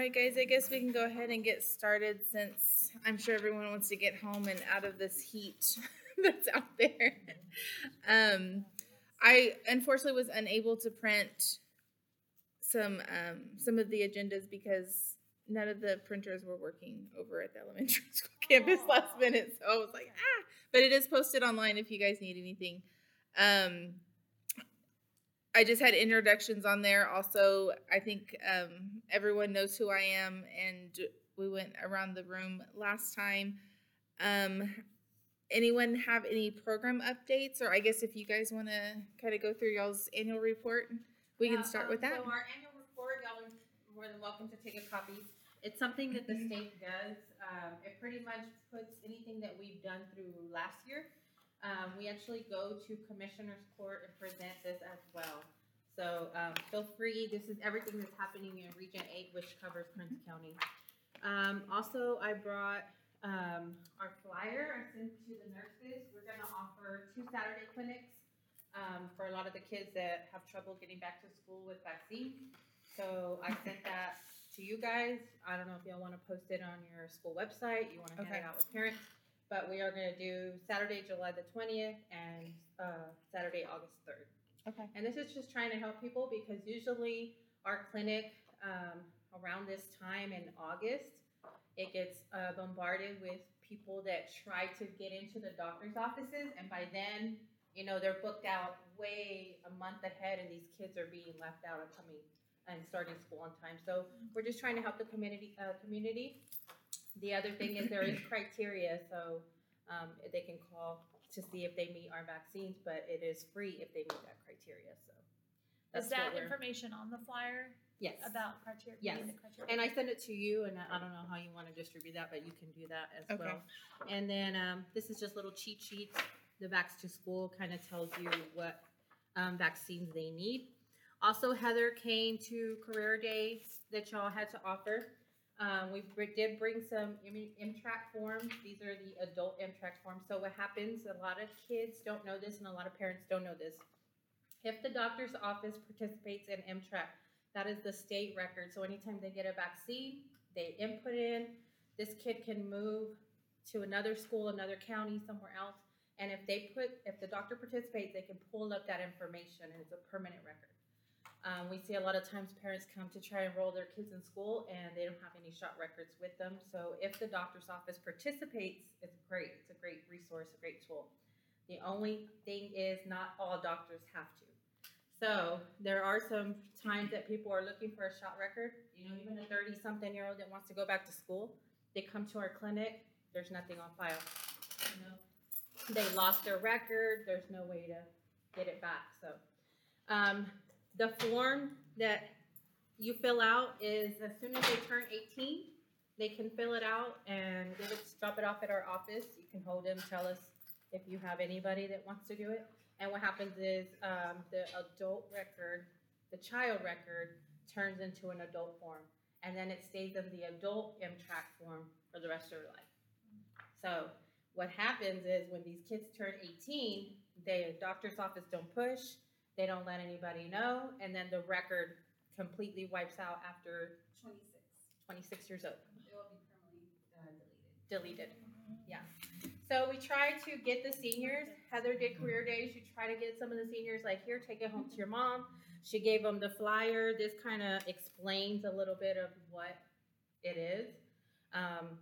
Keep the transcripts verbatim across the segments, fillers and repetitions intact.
right, guys, I guess we can go ahead and get started since I'm sure everyone wants to get home and out of this heat that's out there. Um, I unfortunately was unable to print some um, some of the agendas because none of the printers were working over at the elementary school campus last minute. So I was like, ah, but it is posted online if you guys need anything. Um, I just had introductions on there. Also, I think um, everyone knows who I am, and we went around the room last time. Um, anyone have any program updates, or I guess if you guys want to kind of go through y'all's annual report, we yeah, can start um, with that. So our annual report, y'all are more than welcome to take a copy. It's something that the state does. Um, it pretty much puts anything that we've done through last year. Um, we actually go to Commissioner's Court and present this as well. So um, feel free. This is everything that's happening in Region eight, which covers Prince County. Um, also, I brought um, our flyer. I sent to the nurses. We're going to offer two Saturday clinics um, for a lot of the kids that have trouble getting back to school with vaccine. So I sent that to you guys. I don't know if y'all want to post it on your school website. You want to hand Okay. it out with parents. But we are going to do Saturday, July the twentieth and uh, Saturday, August third. Okay. And this is just trying to help people because usually our clinic um, around this time in August, it gets uh, bombarded with people that try to get into the doctor's offices. And by then, you know, they're booked out way a month ahead and these kids are being left out and coming and starting school on time. So we're just trying to help the community. Uh, community. The other thing is there is criteria, so um, they can call to see if they meet our vaccines, but it is free if they meet that criteria. So is that information on the flyer? Yes. About criteria? Yes. The criteria? And I send it to you, and I don't know how you want to distribute that, but you can do that as Okay. well. And then um, this is just little cheat sheets. The Vax to School kind of tells you what um, vaccines they need. Also, Heather came to Career Day that y'all had to offer. Um, we did bring some M TRAC forms. These are the adult M TRAC forms. So what happens, a lot of kids don't know this and a lot of parents don't know this. If the doctor's office participates in M TRAC, that is the state record. So anytime they get a vaccine, they input in, this kid can move to another school, another county, somewhere else. And if they put, if the doctor participates, they can pull up that information and it's a permanent record. Um, we see a lot of times parents come to try and enroll their kids in school and they don't have any shot records with them. So if the doctor's office participates, it's great. It's a great resource, a great tool. The only thing is not all doctors have to. So there are some times that people are looking for a shot record. You know, even a thirty-something-year-old that wants to go back to school, they come to our clinic, there's nothing on file. You know, they lost their record, there's no way to get it back. So um, the form that you fill out is as soon as they turn eighteen, they can fill it out and give it, drop it off at our office. You can hold them, tell us if you have anybody that wants to do it. And what happens is um, the adult record, the child record, turns into an adult form. And then it stays in the adult M TRAC form for the rest of their life. So what happens is when these kids turn eighteen, the doctor's office don't push, they don't let anybody know, and then the record completely wipes out after twenty-six. twenty-six years old. It will be permanently uh, deleted. Deleted. Yeah. So we try to get the seniors. Heather did Career Day. She tried to get some of the seniors, like, here, take it home to your mom. She gave them the flyer. This kind of explains a little bit of what it is. Um,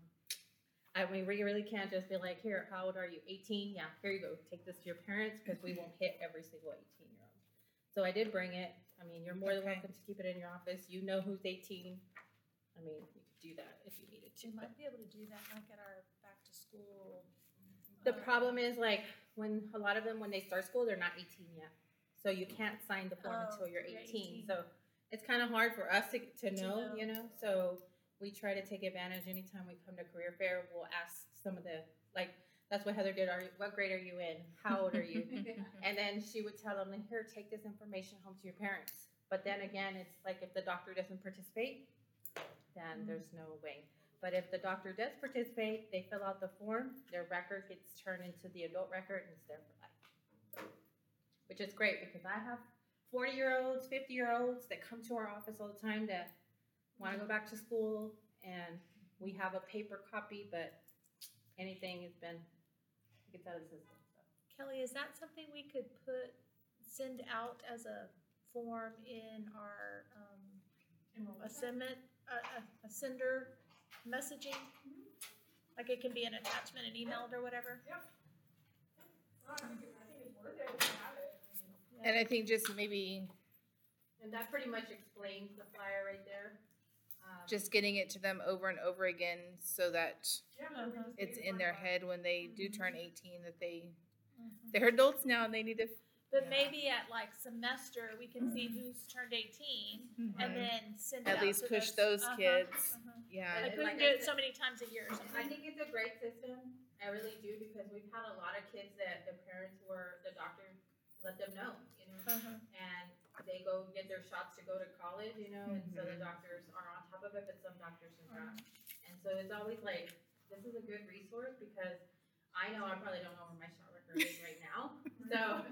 I mean, we really can't just be like, here, how old are you? eighteen? Yeah, here you go. Take this to your parents because we won't hit every single eighteen-year-old. So I did bring it. I mean, you're more than Okay. welcome to keep it in your office. You know who's eighteen. I mean, you could do that if you needed to. We might be able to do that like at our back to school. The problem is, like, when a lot of them, when they start school, they're not eighteen yet. So you can't sign the form Oh, until you're yeah, eighteen. eighteen. So it's kind of hard for us to, to, To know, know. you know? So we try to take advantage. Anytime we come to career fair, we'll ask some of the, like, that's what Heather did. Are you, what grade are you in? How old are you? And then she would tell them, like, here, take this information home to your parents. But then again, it's like if the doctor doesn't participate, then there's no way. But if the doctor does participate, they fill out the form, their record gets turned into the adult record, and it's there for life. So, which is great because I have forty-year-olds, fifty-year-olds that come to our office all the time that want to go back to school, and we have a paper copy, but anything has been, gets out of the system, so. Kelly, is that something we could put, send out as a form in our, um, assignment, a, a, a sender messaging? Like it can be an attachment and emailed or whatever? And I think just maybe And that pretty much explains the flyer right there. Um, just getting it to them over and over again so that Uh-huh. it's in their head when they do turn eighteen that they Mhm. they're adults now and they need to. But maybe at like semester, we can see who's turned eighteen and then send it At out least to push those- those uh-huh, kids. uh-huh. Yeah. Like And we like can I do it said- so many times a year or I something. think it's a great system. I really do, because we've had a lot of kids that the parents were, the doctor let them know, you know, Uh-huh. and they go get their shots to go to college, you know, and so the Mhm. doctors are on top of it, but some doctors are not. And so it's always like, this is a good resource, because I know I probably don't know where my shot record is right now, so,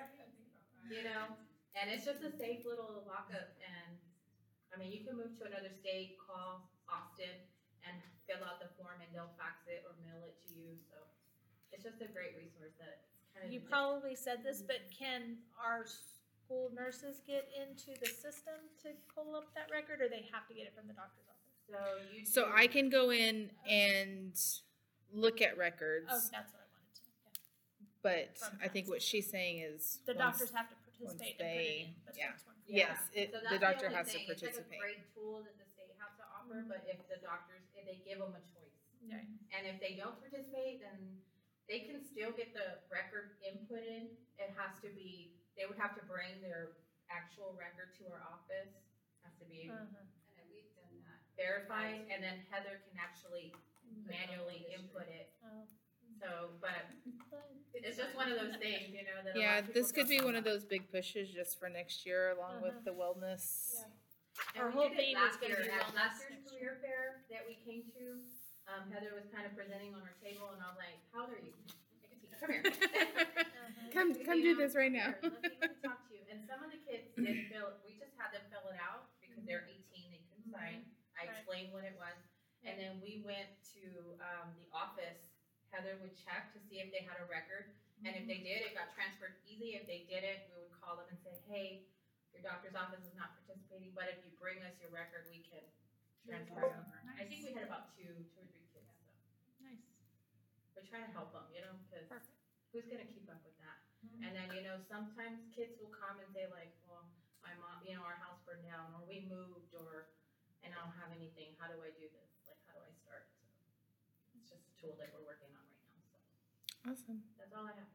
you know, and it's just a safe little lockup, and, I mean, you can move to another state, call Austin, and fill out the form, and they'll fax it or mail it to you, so it's just a great resource that kind of. You probably said this, but can our school nurses get into the system to pull up that record, or they have to get it from the doctor's office? So you. So do- I can go in and look at records, Oh, that's what I wanted to know. Yeah. but I think what she's saying is The once- doctors have to participate and put it they- in. That's yeah. what it's for. Yeah. yes, it, So the that's doctor only has to thing. participate. It's like a great tool that the state has to offer, but if the doctors, if they give them a choice. Right. And if they don't participate, then they can still get the record inputted. It has to be, they would have to bring their actual record to our office, has to be Uh-huh. And then we've done that. verified, and then Heather can actually manually input it. Oh. So, but But- it's just one of those things, you know, that a lot Yeah, of people this could don't be know one of about. those big pushes just for next year, along Uh-huh. with the wellness. Yeah. And Our we whole did it theme is last gonna year. be At wellness last year's next career fair that we came to, um, Heather was kind of presenting on our table, and I was like, "How old are you? Take a seat. Come here." Uh-huh. Come, come You do know, this right now. here, Let me, let me talk to you. And some of the kids did fill. We just had them fill it out because they're eighteen. They couldn't sign. I Right. explained what it was, and then we went to um, the office. Heather would check to see if they had a record, and if they did, it got transferred easy. If they didn't, we would call them and say, "Hey, your doctor's office is not participating, but if you bring us your record, we can transfer it over." I think we had about two, two or three kids. So Nice. we're trying to help them, you know, because Perfect. who's gonna keep up with that? And then, you know, sometimes kids will come and say like, "Well, my mom, you know, our house burned down, or we moved, or and I don't have anything. How do I do this? Like, how do I start?" So it's just a tool that we're working on right now. So Awesome. that's all I have.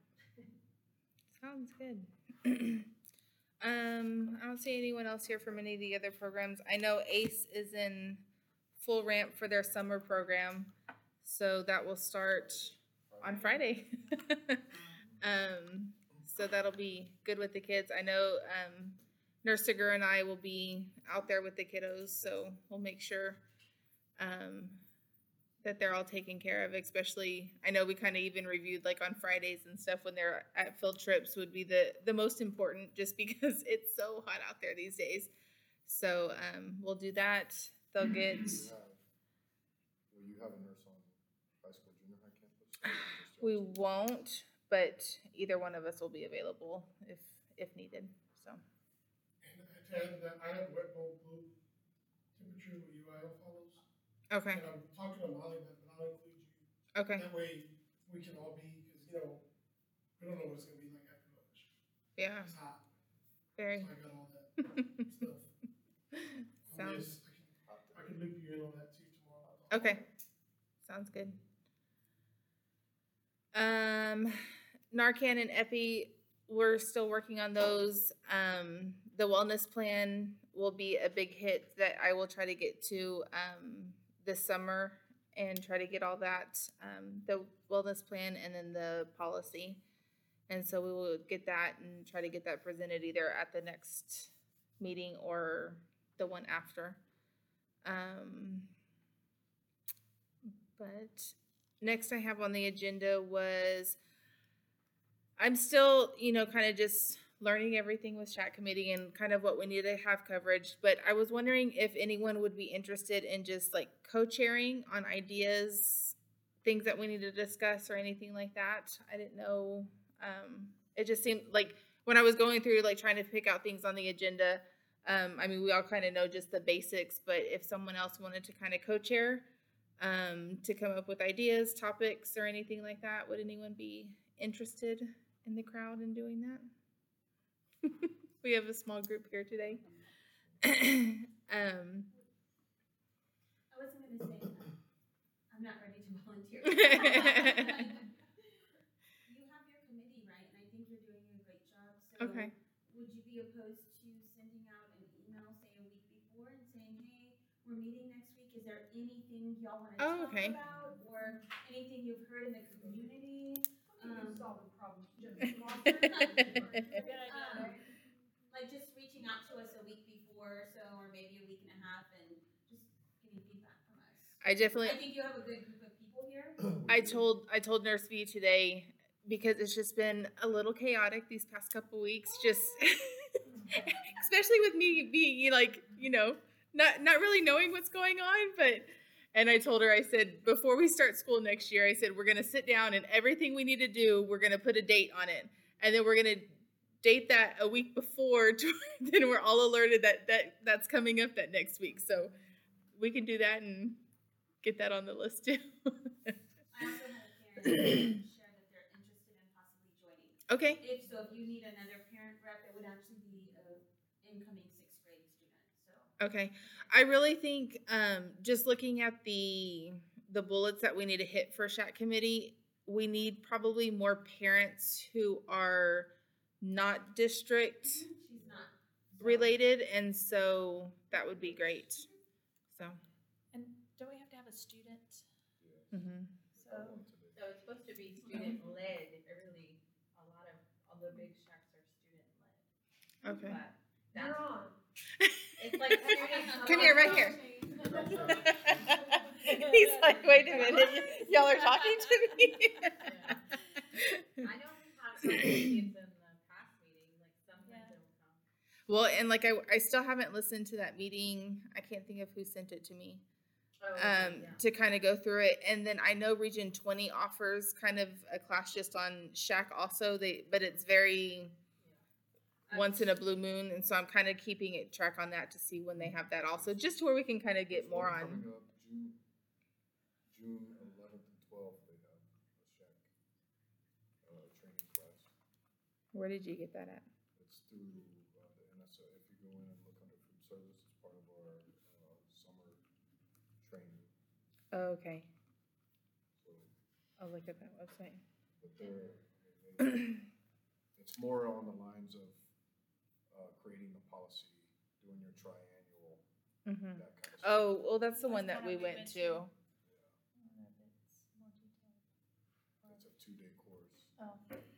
Sounds good. um, I don't see anyone else here from any of the other programs. I know ACE is in full ramp for their summer program, so that will start on Friday. um, so that'll be good with the kids. I know um, Nurse Segur and I will be out there with the kiddos, so we'll make sure um, that they're all taken care of. Especially, I know we kind of even reviewed like on Fridays and stuff when they're at field trips would be the the most important, just because it's so hot out there these days. So um, we'll do that. They'll get. Will you have, will you have a nurse on high school, junior high campus? or just We Johnson? won't, but either one of us will be available if if needed. So And to add to that, I have wet bulb blue temperature where U I L follows. okay, And I'm talking to Molly, but I'll include you. okay, That way we can all be, because, you know, we don't know what it's gonna be like after lunch. yeah, It's hot, so very. I got all that stuff. On Sounds this, I can, I can loop you in on that too tomorrow. okay. Sounds good. Um, Narcan and Epi, we're still working on those. Um, the wellness plan will be a big hit that I will try to get to um, this summer and try to get all that, um, the wellness plan and then the policy. And so we will get that and try to get that presented either at the next meeting or the one after. Um, but next I have on the agenda was, I'm still, you know, kind of just learning everything with chat committee and kind of what we need to have coverage. But I was wondering if anyone would be interested in just like co-chairing on ideas, things that we need to discuss or anything like that. I didn't know. Um, it just seemed like when I was going through like trying to pick out things on the agenda, um, I mean, we all kind of know just the basics, but if someone else wanted to kind of co-chair um, to come up with ideas, topics, or anything like that, would anyone be interested in the crowd in doing that? We have a small group here today. um, I wasn't gonna say that. I'm not ready to volunteer. You have your committee, right? And I think you're doing a great job. So Okay. would you be opposed to sending out an email, say a week before, and saying, hey, we're meeting next week. Is there anything y'all want to Oh, talk okay. about, or anything you've heard in the community? Um, Solving problems. Um, like just reaching out to us a week before, so or maybe a week and a half, and just getting feedback from us. I definitely. I think you have a good group of people here. I told I told Nurse V today because it's just been a little chaotic these past couple weeks. Just especially with me being like you know not not really knowing what's going on, but. And I told her, I said, before we start school next year, I said, we're going to sit down and everything we need to do, we're going to put a date on it. And then we're going to date that a week before. To, then we're all alerted that, that that's coming up that next week. So we can do that and get that on the list too. I also had a parent share that they're interested in possibly joining. Okay. If so, if you need another parent rep, it would actually be a incoming sixth grade student. So Okay. I really think um, just looking at the the bullets that we need to hit for Chat Committee, we need probably more parents who are not district she's not so. related, and so that would be great. So, And don't we have to have a student? mhm. So, So it's supposed to be student led. Really, a lot of all the big shacks are student led. Okay. But that's, you're on. it's like Come here, right here. He's like, wait a minute, y'all are talking to me. I know we've had some kids in the past meeting, like sometimes Yeah. they'll come. Well, and like I, I still haven't listened to that meeting. I can't think of who sent it to me. Oh, um, yeah. to kind of go through it. And then I know Region twenty offers kind of a class just on Shack also. They, but it's very once in a blue moon, and so I'm kind of keeping it track on that to see when they have that also, just to where we can kind of get more on. Coming up June, June eleventh and twelfth, they have a shack, uh, training class. Where did you get that at? It's through, uh, the N S A. If you go in and look under food service, it's part of our, uh, summer training. Oh, okay, So, I'll look at that website. but they're, I mean, they, it's more on the lines of, uh, creating the policy, doing your triannual, Mm-hmm. that kind of stuff. Oh, well, that's the That's one that the we one we went went to. It's a two-day course. Oh.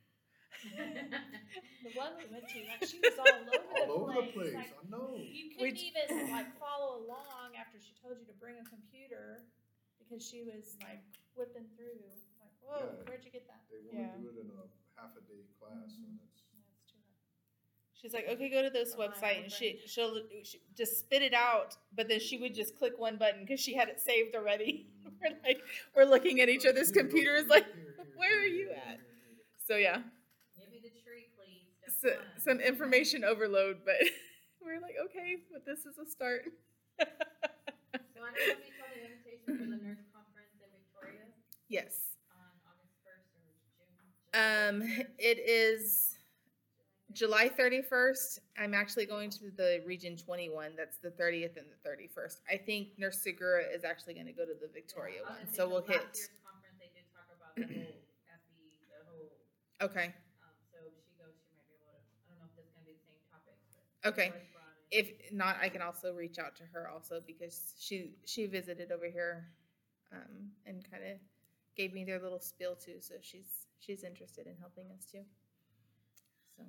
The one we went to, like, she was all over the place. All over the place, Like, I know. you couldn't Which- even like follow along after she told you to bring a computer because she was like whipping through. Like, whoa, Yeah. where'd you get that? They Yeah. wanna do it in a half-a-day class, and it's, That's too hard. She's like, okay, go to this For my website, own and she she'll she just spit it out, but then she would just click one button because she had it saved already. We're like, we're looking at each other's Here, go computers, here, like, here, here, where here, are you here, at? here, here, here. So yeah, Give me the tree, please. Step so, one. some information overload, but we're like, okay, but this is a start. So I don't know if you saw the invitation for the nurse conference in Victoria Yes. on August first or June. Um, July it is July thirty-first. I'm actually going to the Region twenty-one. That's the thirtieth and the thirty-first. I think Nurse Segura is actually going to go to the Victoria I was one, gonna say, so 'cause we'll last hit. year's conference, they did talk about the whole F E, the whole, Okay. um, so if she goes, she might be able to, I don't know if that's gonna be the same topics, but. Okay. it was brought in. If not, I can also reach out to her also because she she visited over here, um, and kind of gave me their little spiel too. So she's she's interested in helping us too. So,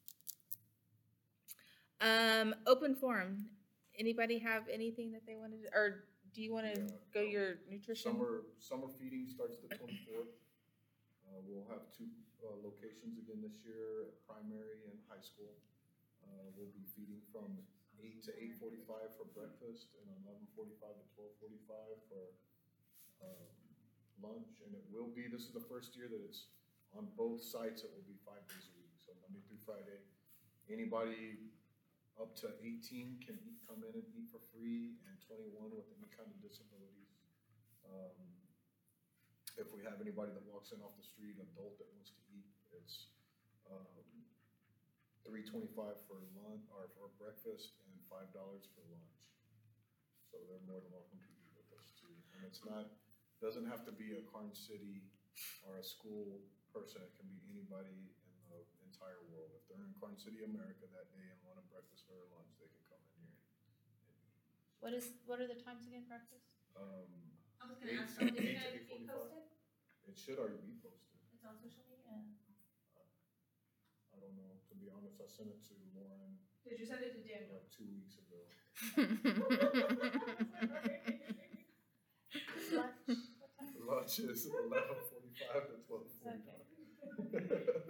um, open forum. Anybody have anything that they wanted, to, or do you want to Yeah, go um, your nutrition? Summer, summer feeding starts the twenty-fourth. Uh, we'll have two, uh, locations again this year, at primary and high school. Uh, we'll be feeding from eight to eight forty-five for breakfast and eleven forty-five to twelve forty-five for, um, lunch. And it will be, this is the first year that it's on both sites, it will be five days a week, so Monday through Friday. Anybody up to eighteen can eat, come in and eat for free, and twenty-one with any kind of disabilities. Um, If we have anybody that walks in off the street, adult that wants to eat, it's, um, three twenty-five for lunch, or for breakfast, and five dollars for lunch. So they're more than welcome to eat with us too. And it's not, doesn't have to be a Karnes City or a school person, it can be anybody in the entire world. If they're in Karnes City, America that day and want a breakfast or a lunch, they can come in here and eat. What is, what are the times again, breakfast? Um, I was gonna Eight- ask, so is eight it to gonna eight be forty-five. posted? it should already be posted. It's on social media? Yeah. I don't know, to be honest, I sent it to Lauren Did you send it to Daniel? like two weeks ago. Lunch, what time? Lunch is eleven forty-five to twelve forty-five.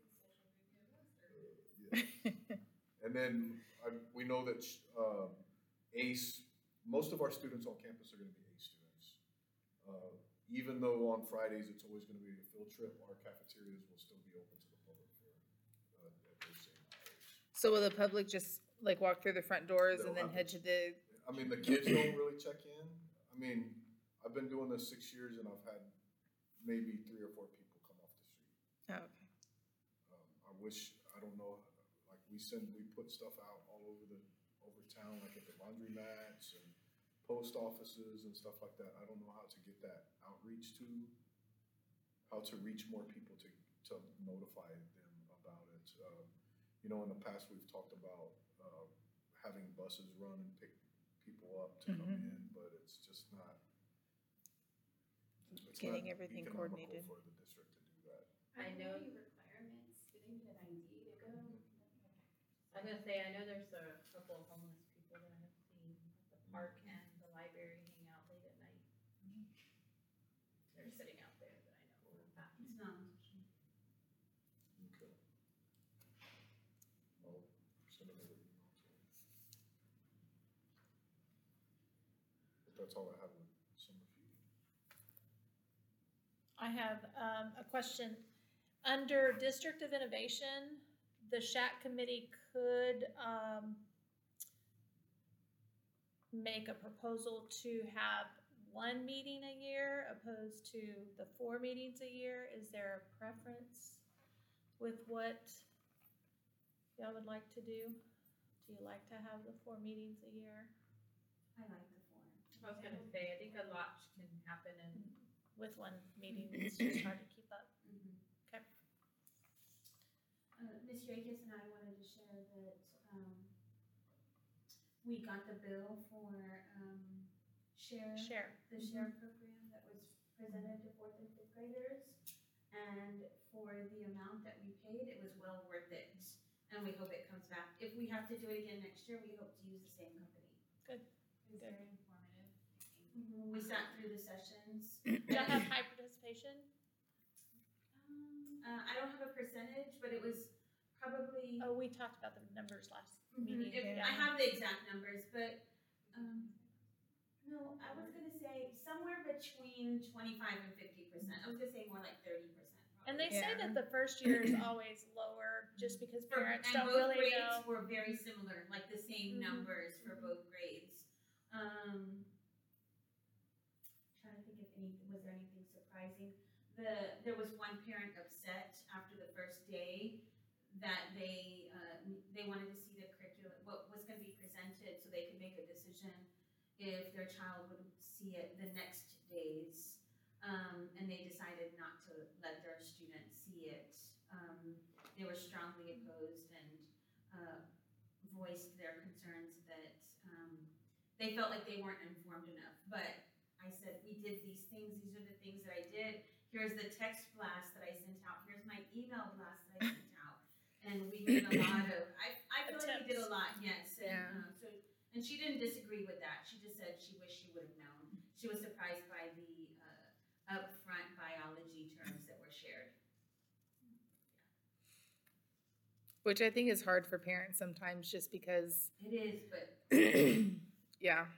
And then I, we know that uh, ACE, most of our students on campus are going to be ACE students. Uh, even though on Fridays it's always going to be a field trip, our cafeterias will still be open to the public for uh, at those same hours. So will the public just like walk through the front doors and They'll then have head to the? I mean, the kids don't really check in. I mean, I've been doing this six years and I've had maybe three or four people come off the street. Oh, okay. Um, I wish, I don't know, like we send, we put stuff out all over the, over town, like at the laundromats and post offices and stuff like that. I don't know how to get that outreach to, how to reach more people to, to notify them about it. Um, you know, in the past, we've talked about, uh, having buses run and pick people up to come Mhm. in, but it's just not. it's Getting not everything economical coordinated. For the district to do that. I know- Requirements, do they need an I D to go? I was gonna say, I know there's a couple of homeless people that I have seen at the park and the library hang out late at night. They're sitting out there, but I know for a fact. It's not. Okay. I'll send another email to them. But that's all I have with summer feeding. I have um, a question. Under District of Innovation, the Shack Committee could um, make a proposal to have one meeting a year opposed to the four meetings a year. Is there a preference with what y'all would like to do? Do you like to have the four meetings a year I like the form. I was gonna say, I think a lot can happen in with one meeting? It's just hard to keep up. Mhm. Okay. Uh, Miz Yakis and I wanted to share that, um, we got the bill for, um, share. Share. The share program that was presented to fourth and fifth graders. And for the amount that we paid, it was well worth it. And we hope it comes back. If we have to do it again next year, we hope to use the same company. Good. It was Good. very informative. We sat through the sessions. Do y'all have high participation? Um, uh, I don't have a percentage, but it was probably. Oh, we talked about the numbers last Mhm. meeting. If- yeah. I have the exact numbers, but, um, no, I was gonna say somewhere between twenty-five and fifty percent. I was gonna say more like thirty percent. And they say Yeah. that the first year is always lower just because For, parents and don't both really grades know. were very similar, like the same Mhm. numbers for both grades. Um, trying to think if any, was there anything surprising? The, there was one parent upset after the first day that they, uh, they wanted to see the curriculum, what was gonna be presented so they could make a decision if their child would see it the next days. Um, and they decided not to let their students see it. Um, they were strongly opposed and, uh, voiced their concerns that, um, they felt like they weren't informed enough. But I said, we did these things, these are the things that I did. Here's the text blast that I sent out, here's my email blast that I sent out. And we did a lot of, I, I feel like we did a lot, yes. And, Yeah. um, so, and she didn't disagree with that. She just said she wished she would have known. She was surprised by the, uh, upfront biology terms that were shared. Which I think is hard for parents sometimes just because, It is, but. yeah,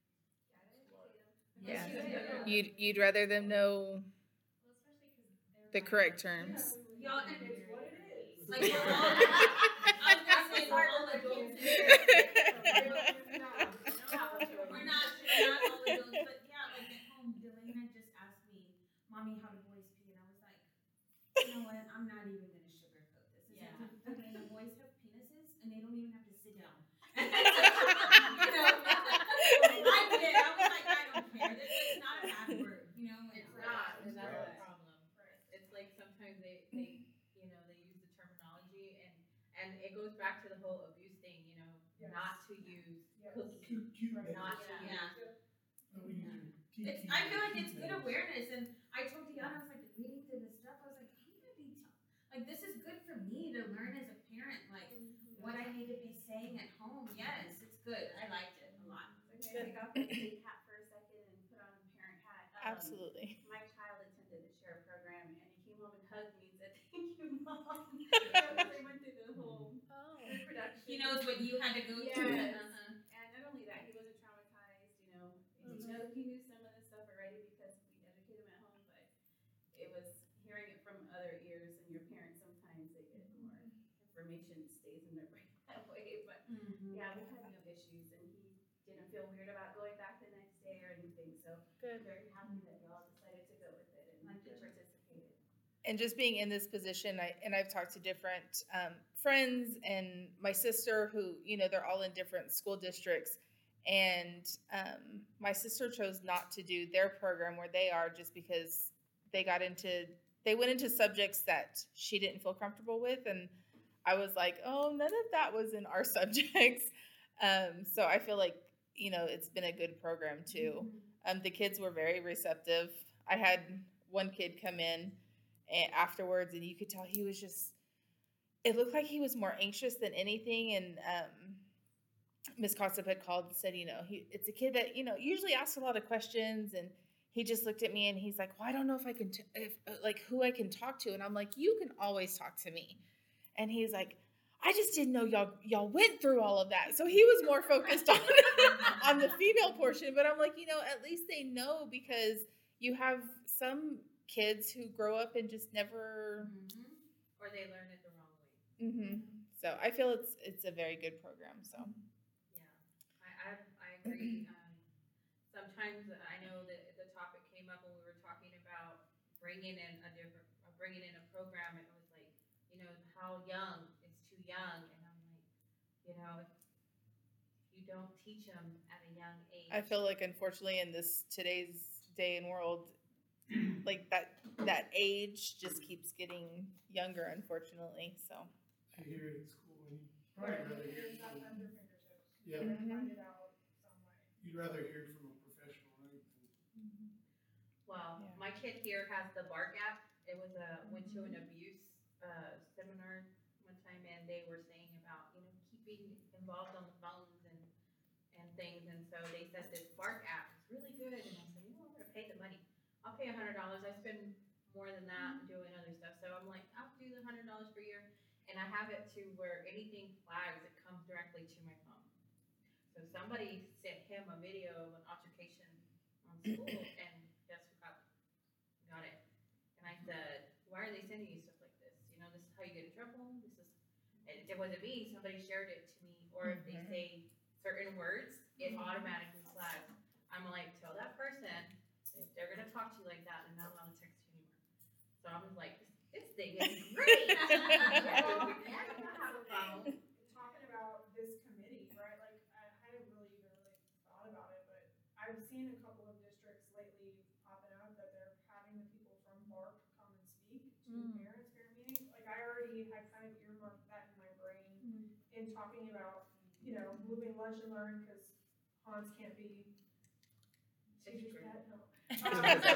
Yes, Yeah. you do. you'd, you'd rather them know the correct terms. Y'all, and It's what it is. like, we're all, I was gonna say, we're all adults in here. We're not, we're not all adults, but yeah, like at home, Delana just asked me, Mommy, how do boys pee? And I was like, you know what, I'm not even gonna sugarcoat this. I said, "Do- Delana, boys have penises and they don't even have to sit down. You know, I did, I was like, I don't care, it's it's not a bad word, you know? It's like, not, and that's Right. the problem. It's like sometimes they, they, you know, they use the terminology and, and it goes back to the whole abuse thing, you know, Yes. not to use Yes. cookie, Cute, cute not names. to use. Yeah. No, we use your It's, cute I feel like names. it's good awareness, and I told Deanna, I was like, reading through this stuff, I was like, I'm gonna be, t- like, this is good for me to learn as a parent, like, what I need to be saying at home, yes, it's good, I liked it a lot. Okay, take off the big hat for a second and put on the parent hat. Um, Absolutely. My child attended the share program and he came home and hugged me and said, "Thank you, mom." Because they went through the whole Oh. reproduction. He knows what you had to go through. Yes. Uh-huh. And not only that, he wasn't traumatized, you know. Mhm. He know he knew some of this stuff already because we educate him at home, but it was hearing it from other ears, and your parents sometimes they get more information stays in their brain that way. But yeah, we had no issues, and he didn't feel weird about going back the next day or anything. So I'm Good. very happy that y'all decided to go with it and participated. And just being in this position, I, and I've talked to different um, friends and my sister who, you know, they're all in different school districts. And um, my sister chose not to do their program where they are just because they got into, they went into subjects that she didn't feel comfortable with. And I was like, oh, none of that was in our subjects. Um, so I feel like, you know, it's been a good program too. Um, the kids were very receptive. I had one kid come in and afterwards, and you could tell he was just, it looked like he was more anxious than anything. And um, Miss Cossip had called and said, you know, he, it's a kid that, you know, usually asks a lot of questions. And he just looked at me and he's like, well, I don't know if I can, t- if, uh, like, who I can talk to. And I'm like, you can always talk to me. And he's like, I just didn't know y'all y'all went through all of that. So he was more focused on on the female portion. But I'm like, you know, at least they know, because you have some kids who grow up and just never. Mm-hmm. Or they learn it the wrong way. Mm-hmm. So I feel it's it's a very good program. So Yeah, I, I, I agree. Um, sometimes I know that the topic came up when we were talking about bringing in a different, uh, bringing in a program, and it was like, you know, how young, it's too young, and I'm like, you know, if you don't teach them at a young age. I feel like, unfortunately, in this today's day and world, like that that age just keeps getting younger, unfortunately. So I hear it at school, and you'd probably rather hear it from, yeah, Mhm. you'd rather hear it from a professional, right? than- Well, Yeah. my kid here has the BART app. It was a went to an abuse uh, seminar one time, and they were saying about, you know, keeping involved on the phones and and things. And so they said this BART app is really good. And I said, you know, I'm gonna pay the money. I'll pay a hundred dollars. I spend more than that doing other stuff. So I'm like, I'll do the hundred dollars per year, and I have it to where anything flags, it comes directly to my phone. So somebody sent him a video of an altercation on school, and guess who got, got it? And I said, why are they sending you stuff like this? You know, this is how you get in trouble. This is, it, it wasn't me. Somebody shared it to me. Or if they Mhm. say certain words, it automatically flags. I'm like, tell that person if they're gonna talk to you like that, they're not allowed to text you anymore. So I was like, this thing is great. Well, Yeah, I have a phone. talking about this committee, right, like, I, I hadn't really even really thought about it, but I've seen a couple of districts lately popping up that they're having the people from BARC come and speak to Mm. parents, parent meetings. Like, I already had kind of earmarked that in my brain in talking about, you know, moving lunch and learn, because Hans can't be teacher's pet, no. Uh, so we're going to,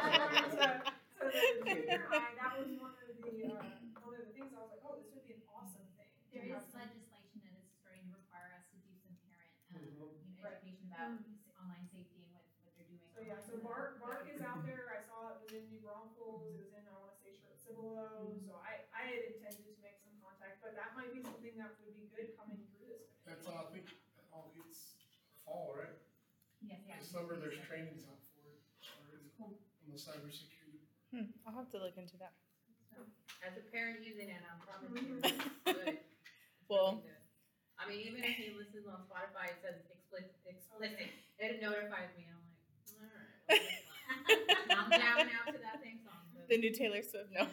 so the junior high, that was one of the, uh, one of the things I was like, oh, this would be an awesome thing. to There have is some- legislation that is starting to require us to do some parent, um, Mhm. you know, Right. education about s- online safety and what, what they're doing. So yeah, so online. Bark, Bark is out there, I saw it was in New Braunfels, it was in, I wanna say, Sherwood Cibolo, so I, I had intended to make some contact, but that might be summer, there's trainings out for it already on the cybersecurity. Hmm, I'll have to look into that. As a parent using it, I'm promise you, it's good. It's Well- really good. I mean, even if he listens on Spotify, it says explicit, explicit, it notifies me, I'm like, alright, well, that's fine. I'm jamming out to that same song. but- The new Taylor Swift, no.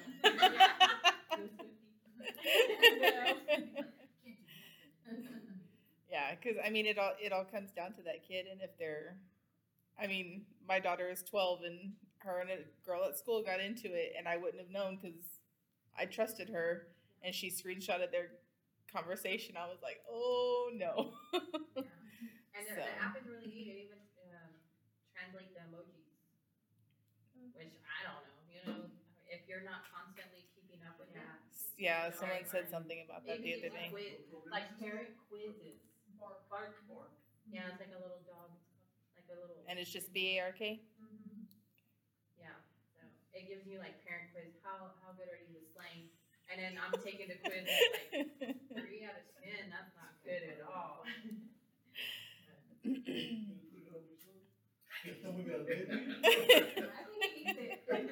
Yeah, because I mean, it all it all comes down to that kid, and if they're, I mean, my daughter is twelve, and her and a girl at school got into it, and I wouldn't have known because I trusted her, and she screenshotted their conversation. I was like, oh no. And the, So. the app is really neat, it even, um, translate the emojis, which I don't know, you know, if you're not constantly keeping up with that. Yeah, it's someone hard. said something about that the Maybe other it's day. quiz, like parent quizzes. Bark. Bark. Yeah, it's like a little dog, it's like a little. And it's just B A R K. Yeah, so it gives you like parent quiz, how, how good are you with slang? And then I'm taking the quiz, it's like three out of ten, that's not good at all. Put it on your phone. Tell me about it. I think he needs it. I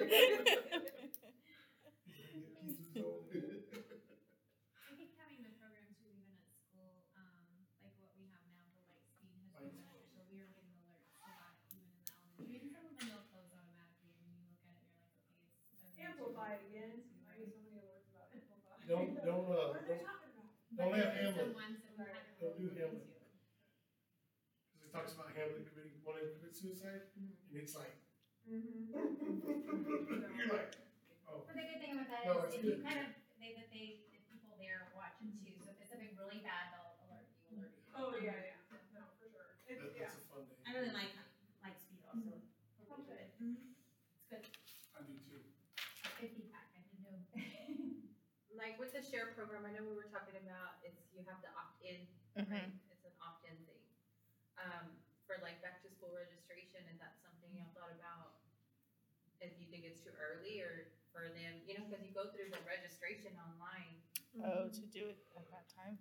think having the programs too, even at school, um, like what we have now, the light speed has been beneficial. We were getting alerts about it even in the elementary. And some of them will close automatically and you look at it, you're like, okay, it's. a- Amplify again, I get so many alerts about Amplify. Don't, don't, uh, What are they don't, talking about? don't have But Hamlet, there's some ones that we had to Don't do really look Hamlet. into. because it talks about Hamlet committing, wanting to commit suicide, and it's like, Mm-hmm. you're like, oh, But the good thing about that No, is it's if you good. kind of, they, that they, the people there watch it too, so if it's something really bad, they'll alert you, alert you. Oh, yeah, yeah, no, for sure. It's, that, yeah. that's a fun day. I really like like speed also. Oh, good. It's good, I do too. good feedback, I didn't know. Like with the share program, I know we were talking about, it's, you have to opt in, right? It's an opt-in thing. Um, for like back to school registration, is that something y'all thought about? If you think it's too early or for them, you know, cause you go through the registration online. Oh, to do it at that time.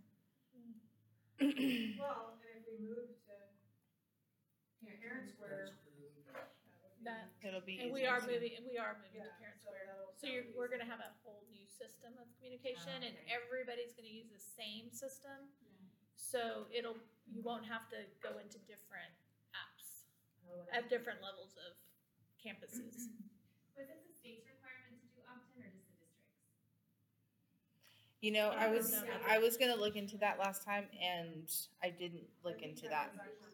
Well, and if we move to Parent Square, That, It'll be and we easier. are moving, we are moving to Yeah, Parent so Square. that'll- So you're, that'll be we're gonna something. have a whole new system of communication, and okay. everybody's gonna use the same system. So it'll, you won't have to go into different apps at different levels of campuses. Was it the state's requirement to do opt-in or just the districts? You know, I was Yeah. I was gonna look into that last time, and I didn't look into that. Was it? I don't-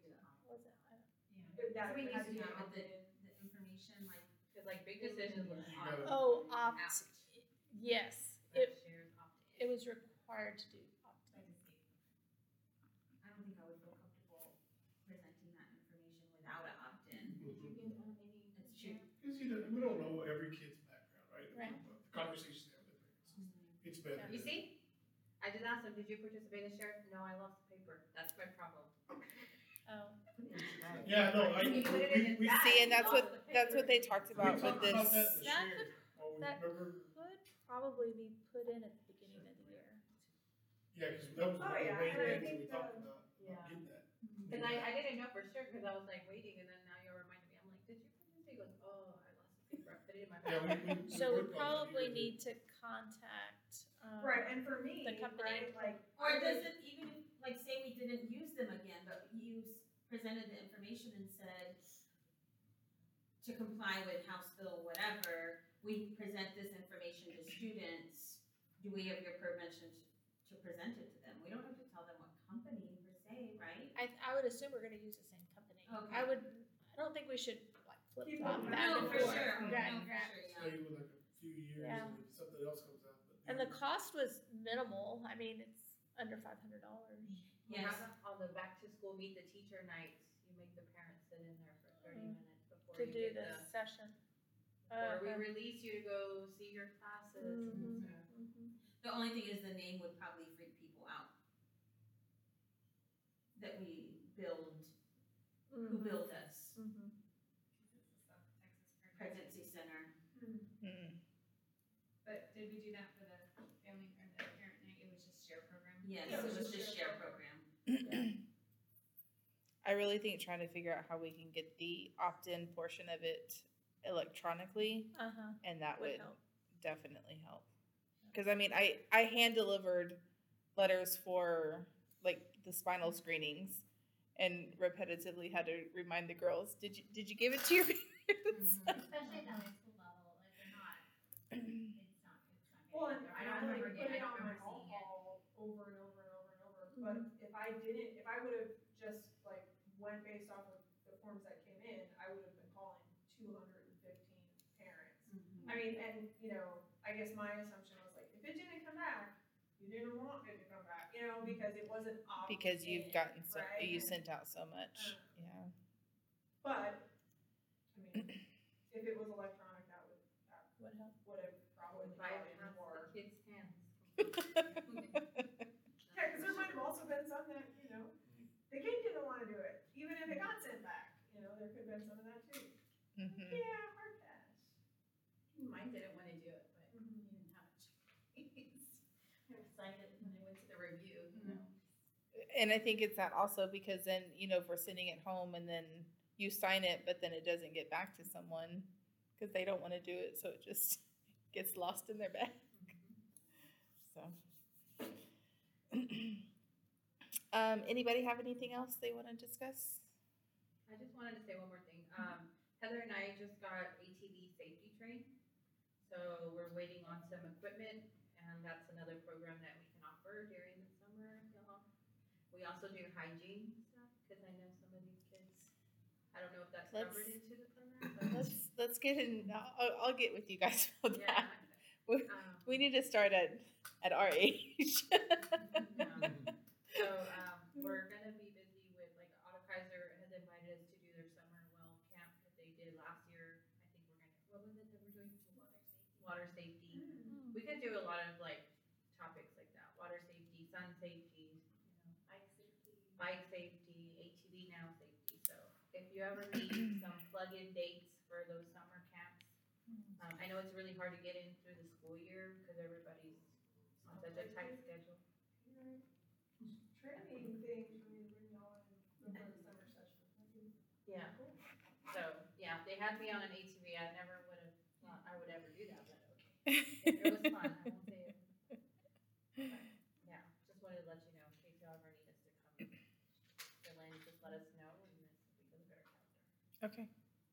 Yeah. That So we has used to to be have the, opt-in. the information, like, Cause like big decisions was You opt. gotta- Oh, Out. opt, yes, But it, shares opt-in. it was required to do opt. by the state. I don't think I would feel comfortable presenting that information without an opt-in. Did you get um, any? It's true. Because you don't, we don't know every kid's background, right? Right. But the conversations they have with their parents, it's better. You see? I did ask them, did you participate in share? No, I lost the paper. That's my problem. Oh, Yeah, no, I, You we, put it in we, we, the See, and that's Lost what the that's what paper. they talked we about talked with about that this. in the That share. Oh, we that remember, could probably be put in at the beginning of the year. yeah, because that was Oh, one of the yeah, main and I things that think we talked the- about, Yeah. about getting that. Cause I, I didn't know for sure, cause I was like waiting and then now you reminded me, I'm like, did you participate? He goes, oh, I lost the paper. I put it in my Yeah, we, backpack. we. So we worked on that probably here. need to contact, um. Right, and for me, The company. right, like. Or does it, even if, like, say we didn't use them again, but you s- presented the information and said to comply with House Bill whatever, we present this information to students, do we have your permission to, to present it to them? We don't have to tell them what company per se, right? I, I would assume we're gonna use the same company. Okay. I would, I don't think we should like flip Keep flop them back back and and forth. forth. sure, Right, no, for right. sure, yeah. Stay with like a few years Yeah. and if something else comes out. but And the you- cost was minimal. I mean, it's under five hundred dollars. You Yes. have on the back to school meet the teacher nights, you make the parents sit in there for thirty Mhm. minutes before To you do get this the. session. Or we Uh, release you to go see your classes. Mhm. and- mhm. The only thing is the name would probably freak people out. That we build, who Mhm. built us, Mhm. Pregnancy Center. Mm. But did we do that for the family or the parent night? It was just share program? Yes, Yeah, it it was was just just share share program. I really think trying to figure out how we can get the opt-in portion of it electronically, Uh-huh. and that Would would help. definitely help. Because I mean, I I hand delivered letters for like the spinal screenings, and repetitively had to remind the girls, did you did you give it to your parents? Especially at the high school level, like they're not, it's not, it's not. Well, getting and there. I I don't don't remember, like put getting- it I on don't my remember call seeing it. call over and over and over and over, but if I didn't, if I would have just like went based off of the forms that came in, I would have been calling two hundred and fifteen parents. I mean, and, you know, I guess my assumption was like, if it didn't come back, you didn't want it to come back, you know, because it wasn't opted Because you've in, gotten so right? you sent out so much. Uh. Yeah. But, I mean, if it was electronic, that would, that Would help. would have probably Right, been that's more. the kids' hands. Yeah, because there might have also been some that, you know, the kid didn't want to do it, even if it got sent back, you know, there could have been some of that too. Mhm. Yeah, hard pass. Mine didn't wanna do it, but Mhm. you didn't have a choice. I decided when I went to the review, you know. And I think it's that also because then, you know, if we're sitting at home and then you sign it, but then it doesn't get back to someone because they don't want to do it, so it just gets lost in their bag. So, um, anybody have anything else they want to discuss? I just wanted to say one more thing. Um, Heather and I just got A T V safety trained. So we're waiting on some equipment, and that's another program that we can offer during the summer. y'all. We also do hygiene stuff, because I know some of these kids, I don't know if that's Let's- covered into the program, but. Let's let's get in. I'll, I'll get with you guys about Yeah. that. We, um, we need to start at at our age. yeah. So, um, we're gonna be busy with, like, Otto Kaiser has invited us to do their summer well camp that they did last year. I think we're gonna, what was it that we're doing? Water safety. Water safety. We could do a lot of, like, topics like that, water safety, sun safety, you know, Bike safety. bike safety, A T V now safety. So if you ever need some plug-in dates for those summer camps, um, I know it's really hard to get in through the school year because everybody's on such a tight schedule. Training things for me to bring y'all in before the summer session. That'd be Yeah. cool. So, yeah, they had me on an A T V. I never would have thought I would ever do that, but okay. It was fun. I won't say it. But, yeah, just wanted to let you know in case y'all ever need us to come fill in, just let us know and this will be the better calendar. Okay.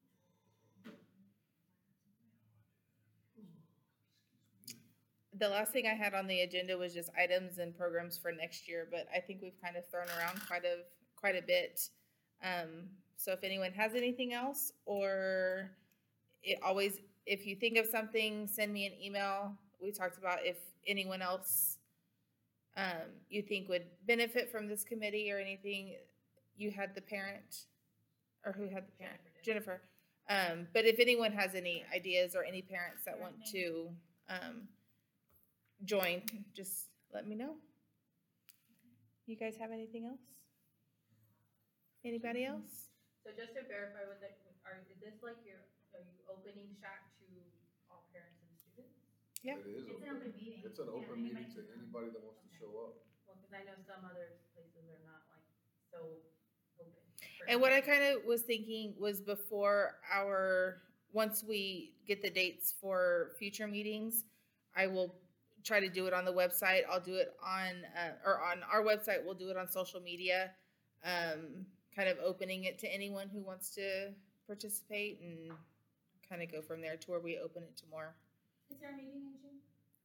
The last thing I had on the agenda was just items and programs for next year, but I think we've kind of thrown around quite a quite a bit. Um, so if anyone has anything else, or it always, if you think of something, send me an email. We talked about if anyone else um, you think would benefit from this committee or anything. You had the parent, or who had the parent? Jennifer. Um, but if anyone has any ideas or any parents that want to um, join, just let me know. You guys have anything else? Anybody else? So just to verify with that, are, is this like your, are you opening Shack to all parents and students? Yeah. It is It's an open. open meeting. It's an Yeah, open anybody meeting to can come. anybody that wants to show up. Well, because I know some other places are not like so open. for And what I everyone. kind of was thinking was before our, once we get the dates for future meetings, I will try to do it on the website. I'll do it on, uh, or on our website, we'll do it on social media. Um, kind of opening it to anyone who wants to participate and kind of go from there to where we open it to more. Is there a meeting in June?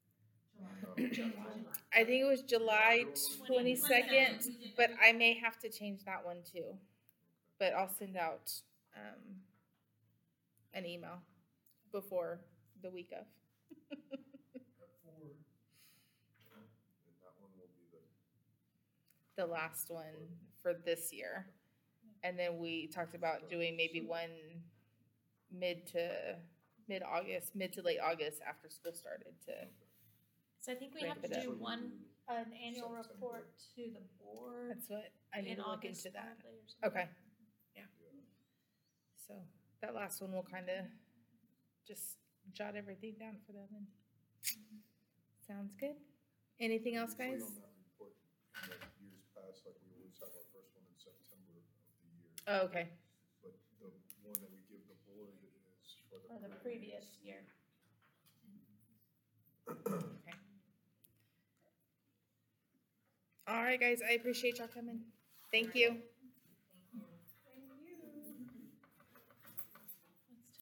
Uh, I think it was July twenty-second, twenty-second. but I may have to change that one too. But I'll send out, um, an email before the week of. At four. And that one will be the, The last one for this year. And then we talked about doing maybe one mid to, mid-August, mid to late August after school started to, So I think we Break have to it up. do one, an annual September. report to the board that's what I need in to look August into that. probably or something. Okay, yeah. so that last one will kind of just jot everything down for them and sounds good. Anything else, Usually guys? on that report, in the years past, like we always have our first one in September of the Oh, okay. but the one that we give the board is for the. For the previous year. Okay. All right, guys, I appreciate y'all coming. Thank you.